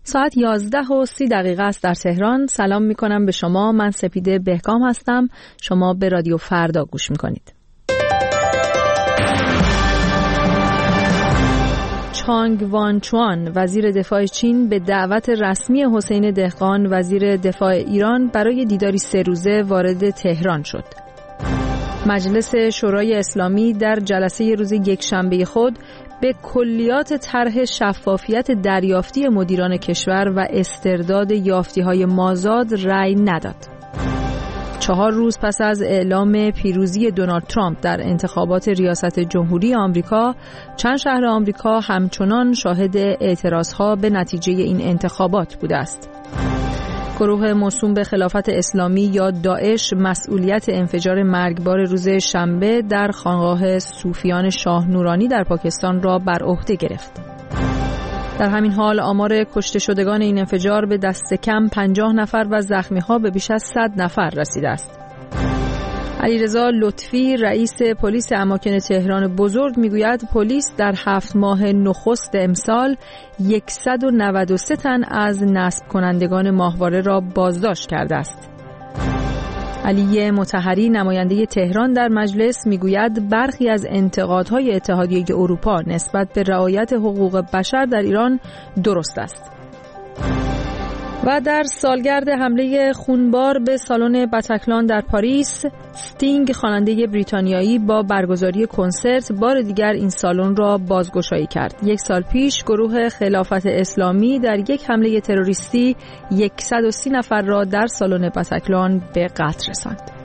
ساعت 11:30 است در تهران. سلام میکنم به شما. من سپیده بهکام هستم. شما به رادیو فردا گوش میکنید. چانگ وانچوان وزیر دفاع چین به دعوت رسمی حسین دهقان وزیر دفاع ایران برای دیداری 3 روزه وارد تهران شد. مجلس شورای اسلامی در جلسه روز یکشنبه خود به کلیات طرح شفافیت دریافتی مدیران کشور و استرداد یافتی‌های مازاد رأی نداد. 4 روز پس از اعلام پیروزی دونالد ترامپ در انتخابات ریاست جمهوری آمریکا، چند شهر آمریکا همچنان شاهد اعتراضها به نتیجه این انتخابات بوده است. گروه موسوم به خلافت اسلامی یا داعش مسئولیت انفجار مرگبار روز شنبه در خانقاه صوفیان شاه نورانی در پاکستان را بر عهده گرفت. در همین حال آمار کشته شدگان این انفجار به دست کم 50 نفر و زخمی‌ها به بیش از 100 نفر رسیده است. علیرضا لطفی رئیس پلیس اماکن تهران بزرگ میگوید پلیس در 7 ماه نخست امسال 193 تن از نصب کنندگان ماهواره را بازداشت کرده است. علی مطهری نماینده تهران در مجلس میگوید برخی از انتقادهای اتحادیه اروپا نسبت به رعایت حقوق بشر در ایران درست است. و در سالگرد حمله خونبار به سالن بتکلان در پاریس، استینگ خواننده بریتانیایی با برگزاری کنسرت بار دیگر این سالن را بازگشایی کرد. 1 سال پیش گروه خلافت اسلامی در یک حمله تروریستی 130 نفر را در سالن بتکلان به قتل رساند.